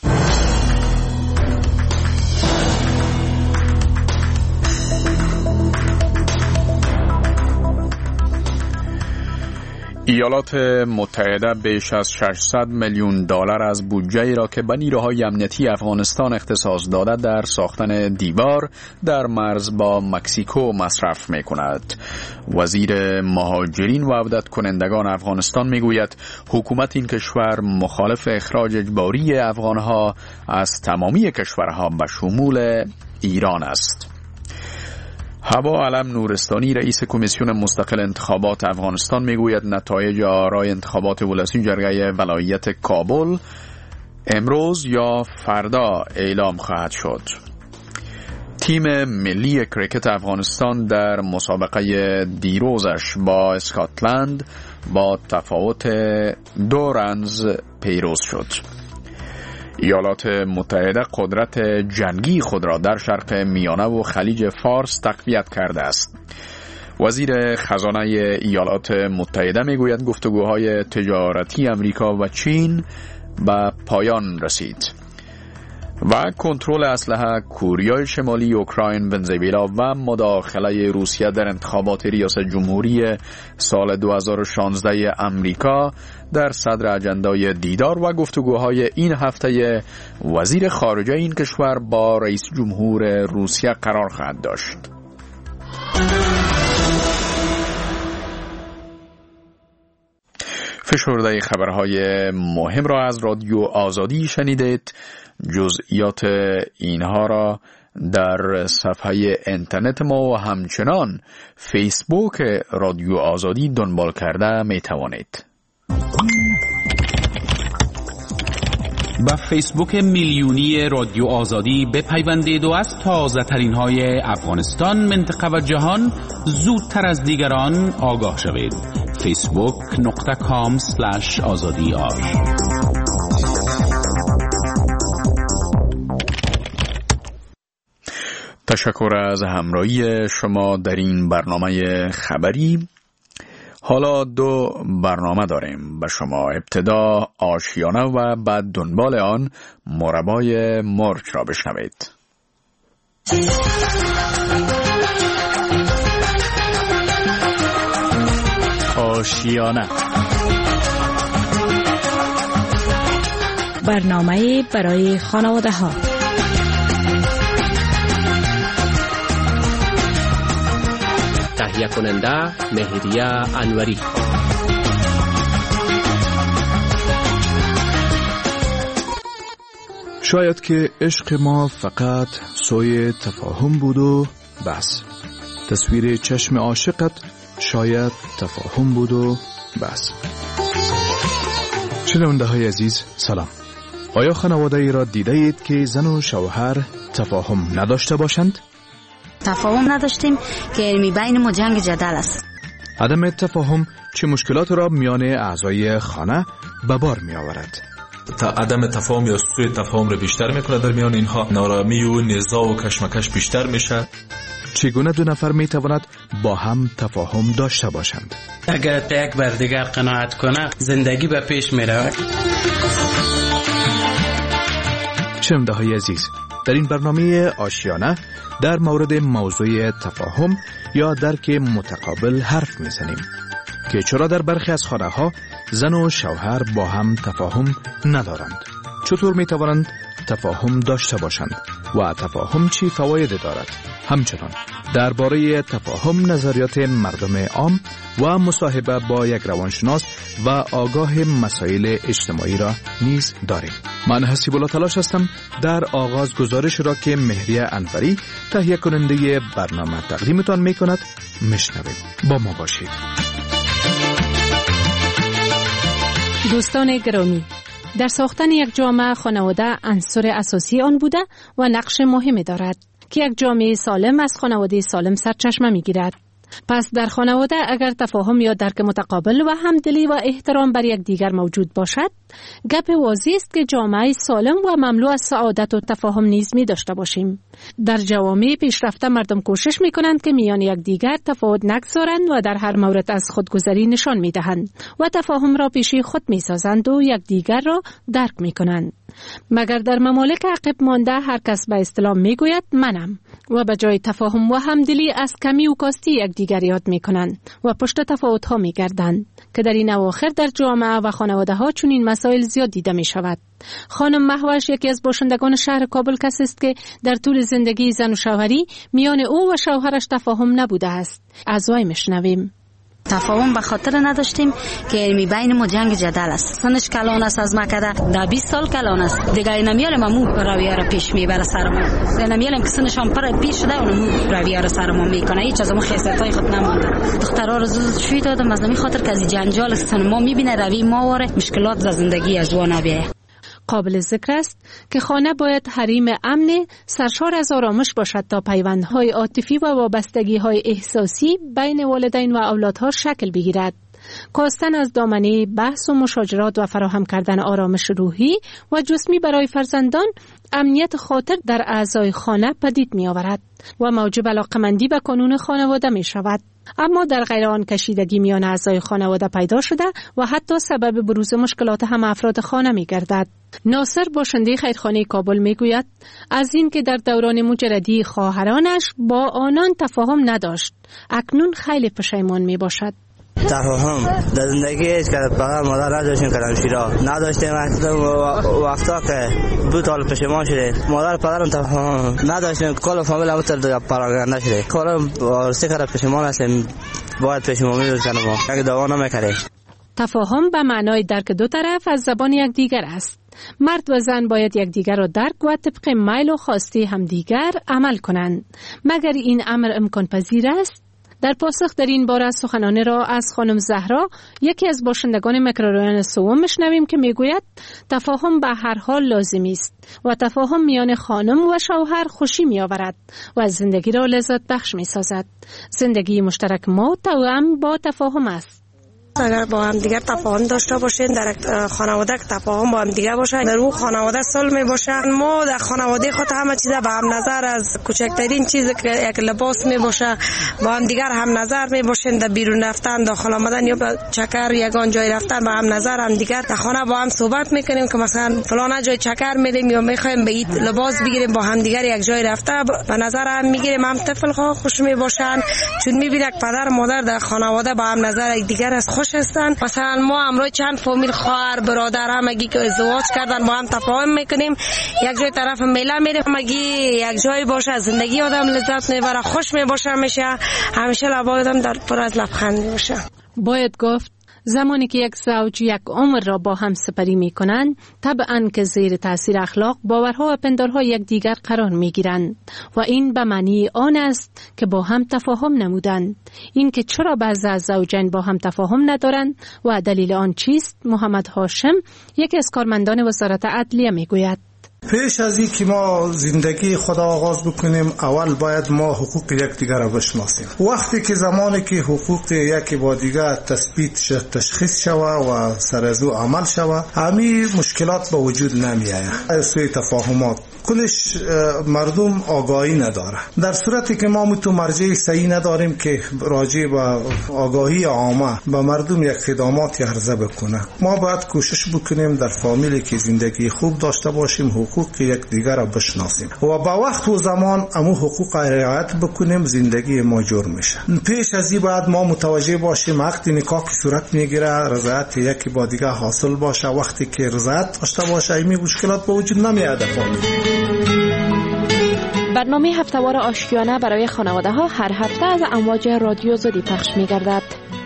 ایالات متحده بیش از 600 میلیون دلار از بودجه‌ای را که به نیروهای امنیتی افغانستان اختصاص داده در ساختن دیوار در مرز با مکزیکو مصرف می‌کند. وزیر مهاجرین و عودت کنندگان افغانستان می‌گوید حکومت این کشور مخالف اخراج اجباری افغان‌ها از تمامی کشورها به شمول ایران است. هوا علم نورستانی رئیس کمیسیون مستقل انتخابات افغانستان میگوید نتایج آرای انتخابات ولسی جرگه ولایت کابل امروز یا فردا اعلام خواهد شد. تیم ملی کریکت افغانستان در مسابقه دیروزش با اسکاتلند با تفاوت 2 رنز پیروز شد. ایالات متحده قدرت جنگی خود را در شرق میانه و خلیج فارس تقویت کرده است. وزیر خزانه ایالات متحده میگوید گفتگوهای تجارتی امریکا و چین به پایان رسید و کنترل اسلحه کوریای شمالی، اوکراین، ونزوئلا و مداخله روسیه در انتخابات ریاست جمهوری سال 2016 امریکا در صدر اجندای دیدار و گفتگوهای این هفته وزیر خارجه این کشور با رئیس جمهور روسیه قرار خواهد داشت. فشرده خبرهای مهم را از رادیو آزادی شنیدید. جزئیات اینها را در صفحه اینترنت ما و همچنان فیسبوک رادیو آزادی دنبال کرده می توانید. با فیسبوک میلیونی رادیو آزادی بپیوندید و از تازه ترین های افغانستان، منطقه و جهان زودتر از دیگران آگاه شوید. facebook.com/azadiar. تشکر از همراهی شما در این برنامه خبری. حالا 2 برنامه داریم به شما. ابتدا آشیانه و بعد دنبال آن مربای مرغ را بشنوید. آشیانه، برنامه برای خانواده ها. تهیه کننده مهریه انوری. شاید که عشق ما فقط سوی تفاهم بود و بس. تصویر چشم عاشقت شاید تفاهم بود و بس. شنونده های عزیز سلام. آیا خانواده ای را دیده اید که زن و شوهر تفاهم نداشته باشند؟ تفاهم نداشتیم که علمی بین ما جنگ جدل است. عدم تفاهم چه مشکلات را میان اعضای خانه به بار می آورد؟ عدم تفاهم یا سوء تفاهم را بیشتر میکنه. در میان اینها نارامی و نزاع و کشمکش بیشتر میشه. چگونه 2 نفر می تواند با هم تفاهم داشته باشند؟ اگر یک بر دیگر قناعت کنه زندگی به پیش می رود. شنونده های عزیز، در این برنامه آشیانه در مورد موضوع تفاهم یا درک متقابل حرف میزنیم که چرا در برخی از خانه ها زن و شوهر با هم تفاهم ندارند، چطور می توانند تفاهم داشته باشند و تفاهم چی فواید دارد. همچنان درباره تفاهم نظریات مردم عام و مصاحبه با یک روانشناس و آگاه مسائل اجتماعی را نیز داریم. من حسیب الله تلاش هستم در آغاز گزارش را که مهریه انوری تهیه کننده برنامه تقدیمتان می کند میشنویم. با ما باشید. دوستان گرامی، در ساختن یک جامعه خانواده عنصر اساسی آن بوده و نقش مهمی دارد که یک جامعه سالم از خانواده سالم سرچشمه می‌گیرد. پس در خانواده اگر تفاهم یا درک متقابل و همدلی و احترام بر یکدیگر موجود باشد، گپ واضح است که جامعه سالم و مملو از سعادت و تفاهم نیز می داشته باشیم. در جوامع پیشرفته مردم کوشش می کنند که میان یکدیگر تفاوت نگذارند و در هر مورد از خودگذری نشان می دهند و تفاهم را پیشی خود می سازند و یکدیگر را درک می کنند. مگر در ممالک عقب مانده هر کس به اصطلاح می گوید منم و به جای تفاهم و همدلی از کمی و کاستی یکدیگر یاد می کنند و پشت تفاوت ها می گردند که در این اواخر در جامعه و خانواده ها چون این مسائل زیاد دیده می شود. خانم مهوش یکی از باشندگان شهر کابل کسی است که در طول زندگی زن و شوهری میان او و شوهرش تفاهم نبوده است. از وی میشنویم. تفاهم به خاطر نداشتیم که بین ما جنگ جدل است. سنش کلان است از مکده، در 20 سال کلان است. دیگه نمیاریم امو رویه را پیش میبره سر ما. نمیاریم که سنش هم پر پیش شده اونمو رویه را سر ما میکنه. هیچ از ما خیستای خود نمانده. دخترها رو زود شوی دادم از نمی خاطر که از جنجال سن ما میبینه روی ما واره مشکلات در زندگی از وان بیایه. قابل ذکر است که خانه باید حریم امن سرشار از آرامش باشد تا پیوندهای عاطفی و وابستگی‌های احساسی بین والدین و اولادها شکل بگیرد. کاستن از دامنه بحث و مشاجرات و فراهم کردن آرامش روحی و جسمی برای فرزندان امنیت خاطر در اعضای خانه پدید می آورد و موجب علاقمندی به قانون خانواده می شود. اما در غیر آن کشیدگی میان اعضای خانواده پیدا شده و حتی سبب بروز مشکلات هم افراد خانه می گردد. ناصر باشنده خیرخانه کابل می گوید از این که در دوران مجردی خواهرانش با آنان تفاهم نداشت، اکنون خیلی پشیمان می باشد. تفاهم در زندگی هیچ که بغیر مادر نداشتیم کلم شیرا نداشتیم وقتا که دو سال پشیمان شده مادر پدرم تفاهم نداشتیم کل فامیل هم تر پراگنده شده کل سه کار پشیمان هستیم باید پشیمانی رو کنم اگه دعوا نمیکنه. تفاهم به معنای درک دو طرف از زبان یکدیگر است. مرد و زن باید یکدیگر را درک و طبق میل و خواسته همدیگر عمل کنند. مگر این امر امکان پذیر است؟ در پاسخ در این باره سخنان را از خانم زهرا یکی از باشندگان میکرورایون سوم میشنویم که میگوید تفاهم به هر حال لازمی است و تفاهم میان خانم و شوهر خوشی میآورد و زندگی را لذت بخش میسازد. زندگی مشترک ما توأم با تفاهم است. اگر با هم دیگر تفاهم داشته باشین در خانواده تفاهم با هم دیگر باشه در اون خانواده صلح باشه. ما در خانواده خود همه چیز به هم نظر از کوچکترین چیزی که یک لباس می باشه با هم دیگر هم نظر می باشین. در بیرون رفتن داخل آمدن یا چکر یگان جای رفتن با هم نظر هم دیگر در خانه با هم صحبت میکنیم که مثلا فلان جای چکر میریم یا میخوایم به این لباس بگیریم با هم دیگر یک جای رفته به نظر هم میگیریم. هم طفل ها خوش می باشن چون میبینه پدر مادر در خانواده با هم نظر یک دیگر از خوش هستن. مثلا ما امروز چند فامیل خواهر برادر همگی که ازدواج کردن با هم تفاهم میکنیم یک جای طرف میله میریم همگی یک جای باشه زندگی آدم لذت میبره خوش میباشه همیشه لبای آدم در پر از لبخند باشه. باید گفت زمانی که یک زوج یک عمر را با هم سپری می کنند طبعاً که زیر تاثیر اخلاق باورها و پندارهای یک دیگر قرار می گیرند و این به معنی آن است که با هم تفاهم نمودند. این که چرا بعضی از زوجین با هم تفاهم ندارند و دلیل آن چیست؟ محمد هاشم یکی از کارمندان وزارت عدلیه می گوید. پیش از این که ما زندگی خود آغاز بکنیم اول باید ما حقوق یکدیگر را بشناسیم. وقتی که زمانی که حقوق یکی با دیگر تثبیت شد تشخیص شود و سر از او عمل شود همین مشکلات به وجود نمی آید. سوی تفاهمات کلش مردم آگاهی نداره. در صورتی که ما مرجع صحیح نداریم که راجع به آگاهی عامه به مردم یک خدمات عرضه بکنه ما باید کوشش بکنیم در فامیلی که زندگی خوب داشته باشیم حقوق یک دیگر را بشناسیم و با وقت و زمان امو حقوق رعایت بکنیم زندگی ما جور میشه. پیش از این باید ما متوجه باشیم وقتی نکاح صورت میگیره رضایت یکی با دیگر حاصل باشه. وقتی که رضایت داشته باشه این مشکلات به وجود نمیاد. برنامه هفته‌وار آشیانه برای خانواده ها هر هفته از امواج رادیو زودی پخش می گردد.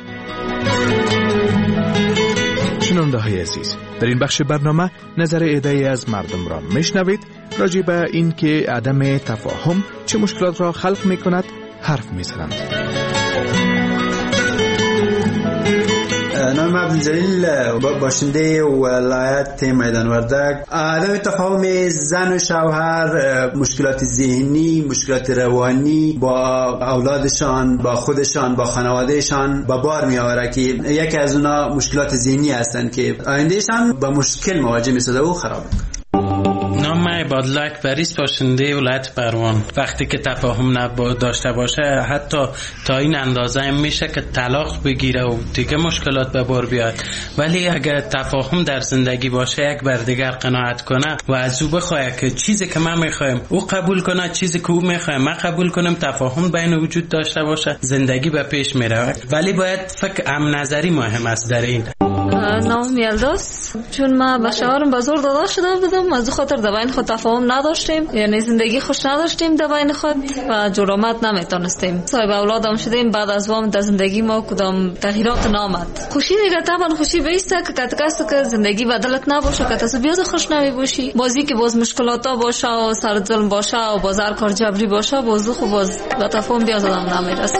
شنونده های عزیز، در این بخش برنامه نظر عده‌ای از مردم را میشنوید راجع به این که عدم تفاهم چه مشکلات را خلق می کند حرف می زنند. نام خانم عبدالجلیل باشنده ولایت میدان وردک، عدم تفاهم زن و شوهر مشکلات ذهنی، مشکلات روانی با اولادشان، با خودشان، با خانوادهشان با بار می آوره که یکی از اونا مشکلات ذهنی هستن که آیندهشان با مشکل مواجه می شده و خراب. نام عبادالله اکبریست، باشنده ولایت بروان. وقتی که تفاهم داشته باشه حتی تا این اندازه هم میشه که طلاق بگیره و دیگه مشکلات به بار بیاد، ولی اگر تفاهم در زندگی باشه یک بر دیگر قناعت کنه و از او بخواه که چیزی که من میخوایم او قبول کنه، چیزی که او میخواه من قبول کنم، تفاهم بین وجود داشته باشه، زندگی به پیش میره. ولی باید فکر هم نظری مهم است در این. نام یلداز، چون ما به شوهرم به زور داده شده بودم، از خاطر در بین خود تفاهم نداشتیم، یعنی زندگی خوش نداشتیم در بین خود و جرامت نمیتونستیم. صاحب اولادم شدیم، بعد از وام در زندگی ما کدام تغییرات نامد. خوشی دیگه طبعا خوشی بیسته که کسی که زندگی بدلت نباشه، که تو بیاد خوش نمی باشی، بازی که باز مشکلات باشه و سر ظلم باشه و بازار کار جبری باشه، باز خوب باز به تفاهم بیاد آدم نمیرسه.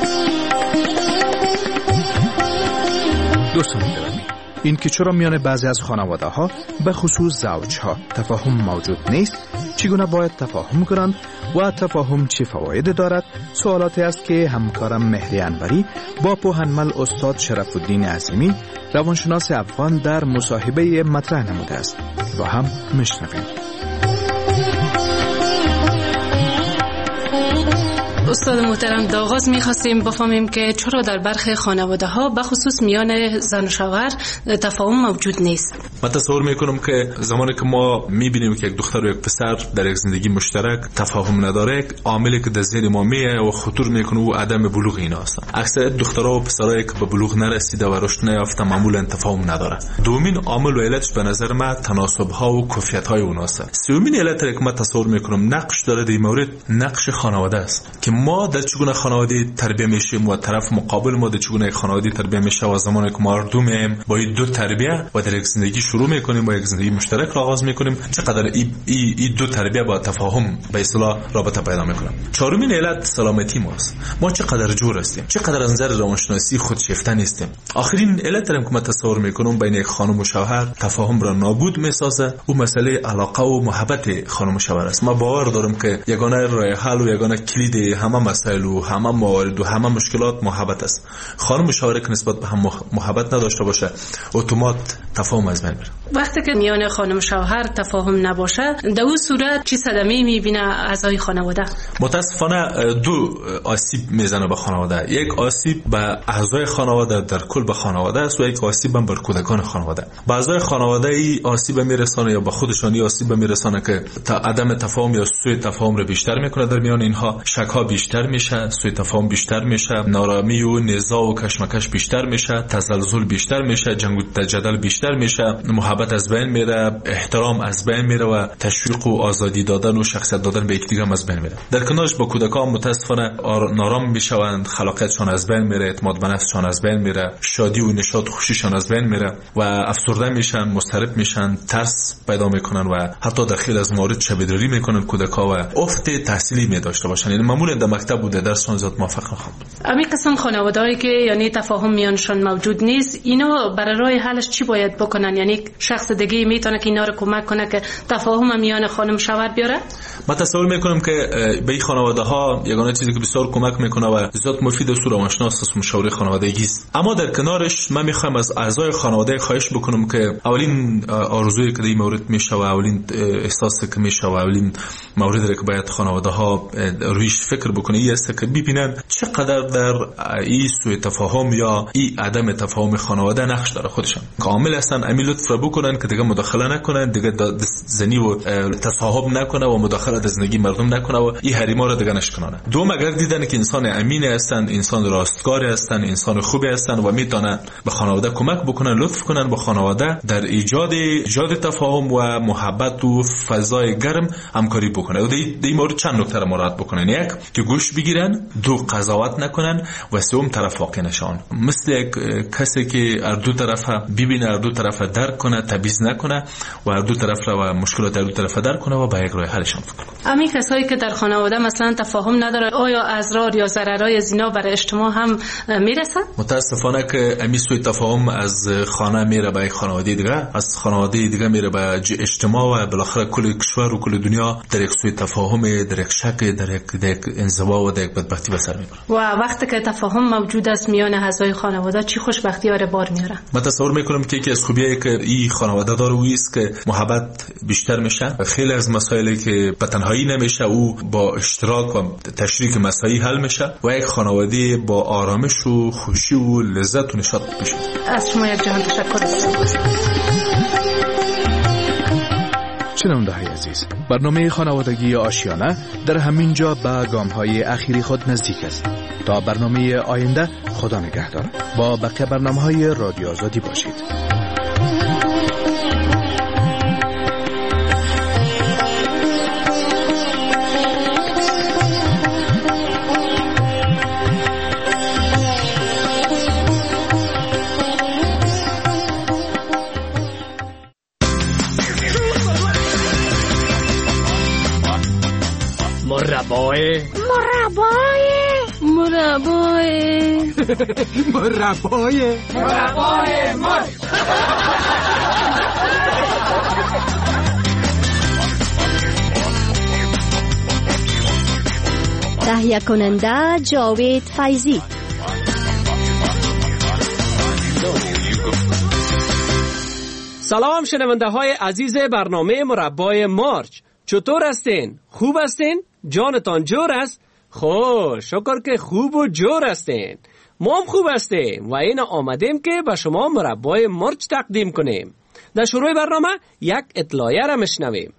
دوستان این که چرا میان بعضی از خانواده ها به خصوص زوج ها تفاهم موجود نیست، چگونه باید تفاهم کنند و تفاهم چه فواید دارد، سوالاتی است که همکارم مهری انوری با پوهنمل استاد شرف الدین عظیمی روانشناس افغان در مصاحبه مطرح نموده است. با هم میشنویم. استاد محترم، در آغاز می‌خواستیم بفهمیم که چرا در برخی خانواده‌ها به خصوص میان زن و شوهر تفاهم موجود نیست. من تصور میکنم که زمانی که ما میبینیم که یک دختر و یک پسر در یک زندگی مشترک تفاهم نداره، عاملی که در ذهن ما میه و خطور میکنه و عدم بلوغ اینا هستن. اکثر دخترها و پسرایی که به بلوغ نرسیده و رشد نیافته معمولا تفاهم نداره. دومین عامل و علتش به نظر من تناسب‌ها و کیفیت‌های اوناست. سومین علت که من تصور میکنم نقش داره در این مورد، نقش خانواده است که ما در چگونه خانواده تربیت میشیم و طرف مقابل ما در چگونه خانواده تربیت میشه و زمانی که ما دومیم با این دو تربیت و در یک زندگی شروع میکنیم و یک زندگی مشترک را آغاز میکنیم، چقدر این دو تربیت با تفاهم به اصطلاح رابطه پیدا میکنه. چهارمین علت سلامتی ماست. ما چقدر جور هستیم، چقدر از نظر روانشناسی خودشیفته نیستیم. آخرین علت که من تصور میکنم بین یک خانم و شوهر تفاهم را نابود میسازه و مسئله علاقه و محبت خانم و شوهر است. ما باور دارم که یگانه راه حل و یگانه کلید همه مسائل و همه موارد و همه مشکلات محبت است. خانم و شوهر که نسبت به هم محبت نداشته باشه، اتومات تفاهم از بین میره. وقتی که میان خانم و شوهر تفاهم نباشه، در اون صورت چه صدمه‌ای میبینه اعضای خانواده؟ متاسفانه دو آسیب میزنه به خانواده. یک آسیب به اعضای خانواده در کل به خانواده است و یک آسیب هم بر کودکان خانواده. به اعضای خانواده ای آسیب میرسانه یا به خودشانی آسیب میرسانه که عدم تفاهم یا سوء تفاهم رو بیشتر میکنه در میان اینها، شک ها بیشتر میشه، سوء تفاهم بیشتر میشه، نارامی و نزاع و کشمکش بیشتر میشه، تزلزل بیشتر میشه، جنگ و جدل بیشتر میشه، محبت از بین میره، احترام از بین میره و تشویق و آزادی دادن و شخصیت دادن به یکدیگر هم از بین میره. در کنارش با کودکان متاسفانه نارام میشوند، خلاقیتشان از بین میره، اعتماد به نفسشان از بین میره، شادی و نشاط و خوشیشان از بین میره و افسرده میشن، مضطرب میشن، ترس پیدا میکنن و حتی در خیلی از موارد شبه‌داری میکنن کودکا و افت تحصیلی میداشته باشن. یعنی معمولا در مکتب بوده درسشون زیاد موفق نخوند. امی قسم خانواده‌ای که یعنی تفاهم میانشون موجود نیست، اینا برای راه حلش چی باید بکنن؟ یعنی شخص دیگه میتونه که اینا رو کمک کنه که تفاهم میان خانم شوهر بیاره؟ من تصور میکنم که به این خانواده ها یگانه چیزی که بسیار کمک میکنه و زیاد مفید است روانشناس است مشاوره خانوادگی است. اما در کنارش من میخوام از اعضای خانواده خواهش بکنم که اولین آرزویی که در این مورد میشه و اولین احساسی که میشه و اولین موردی که باید خانواده ها رویش فکر بکنه این است که ببینن چقدر در این سوء تفاهم یا این عدم تفاهم خانواده نقش داره خودشان. کامل هستن امی لطف را بکنن که دیگه مداخله نکنن، دیگه زنی و تصاحب نکنه و مداخله در زندگی مردم نکنه و این حریما را دیگه نشکنه. دوم اگر دیدن که انسان امین هستن، انسان راستگار هستن، انسان خوبی هستن و میتونن به خانواده کمک بکنن، لطف کنن به خانواده در ایجاد تفاهم و محبت و فضای گرم همکاری بکنه. و در این مورد چند نکته را مراعات بکنن. یک که گفتگوش بگیرن، دو قضاوت نکنن و سوم طرف واقع نشان. مثل یک کسی که هر دو طرف ببینه، هر دو طرف درک کنه، تبعیض نکنه و هر دو طرف را و مشکلات هر دو طرف درک کنه و به یک راه حلشان فکر کنه. امی کسایی که در خانواده مثلا تفاهم نداره، آیا اضرار یا ضررهای زنا برای اجتماع هم میرسه؟ متاسفانه که امی سوء تفاهم از خانه میره به یک خانواده دیگه، از خانواده دیگه میره به اجتماع و بالاخره کل کشور و کل دنیا در یک سوء تفاهم، در یک شک، در یک انزوا و در یک بدبختی به سر میبره. و وقتی که تفاهم موجود است میان اعضای خانواده چی خوشبختی ها بار میاره؟ من تصور میکنم که یکی از خوبیایی که این خانواده داره او است که محبت بیشتر میشه. خیلی از مسائلی که به تنهایی نمیشه او با اشتراک و تشریک مسائل حل میشه و یک خانواده با آرامش و خوشی و لذت و نشاط بشه. از شما یک جهان تشکر. شنونده های عزیز، برنامه خانوادگی آشیانه در همین جا به گام های اخیری خود نزدیک است. تا برنامه آینده، خدا نگهدار. با بقیه برنامه های رادیو آزادی باشید. مربای تهیه کننده جاوید فیضی. سلام شنونده های عزیز برنامه مربای مارچ، چطور هستین؟ خوب هستین؟ جانتان جور است؟ خب شکر که خوب و جور هستین. ما هم خوب هستیم و این آمدیم که به شما مربای مرچ تقدیم کنیم. در شروع برنامه یک اطلاعیه را میشنویم.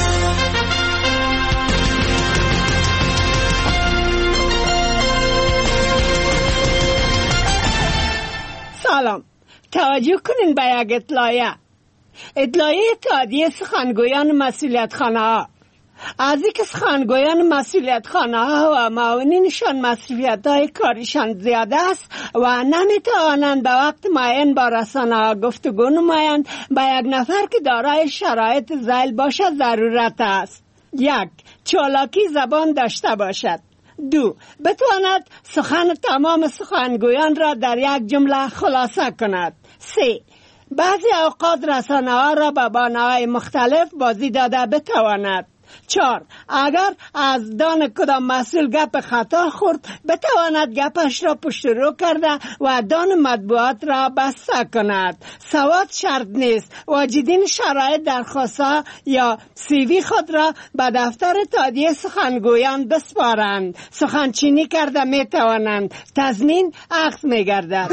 سلام، توجه کنین به یک اطلاعیه اتحادیه سخنگویان مسئولیت خانه ها. از اینکه سخنگویان مسئولیت خانه ها و معاونینشان مسئولیت های کاریشان زیاده است و نمیتوانند به وقت معین با رسانه ها گفتگو نمایند، به یک نفر که دارای شرایط ذیل باشد ضرورت است. 1. چالاکی زبان داشته باشد. 2. بتواند سخن تمام سخنگویان را در یک جمله خلاصه کند. 3. بعضی اوقات رسانه ها را به بانه‌های مختلف بازی داده بتواند. 4. اگر از دان کدام مسئول گپ خطا خورد بتواند گپش را پشت رو کرده و دان مطبوعات را بسته کند. سواد شرط نیست. واجدین شرایط درخواست یا CV خود را به دفتر اتحادیه سخنگویان بسپارند. سخنچینی کرده می توانند. تضمین عقد می گردد.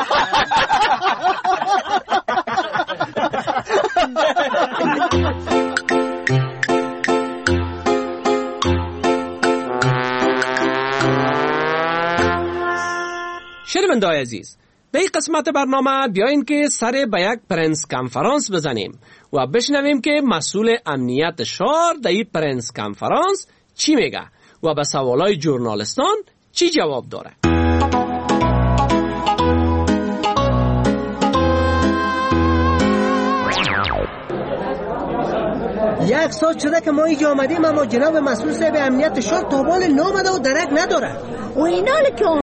شنونده‌های عزیز، به این قسمت برنامه بیاین که سر به یک پرنس کنفرانس بزنیم و بشنویم که مسئول امنیت شهر در این پرنس کنفرانس چی میگه و به سوالای ژورنالیستان چی جواب داره. یک سال شده که ما اینجا آمدیم اما جناب مسئول صاحب امنیت شهر تا بال نامده و درک نداره. و اینا که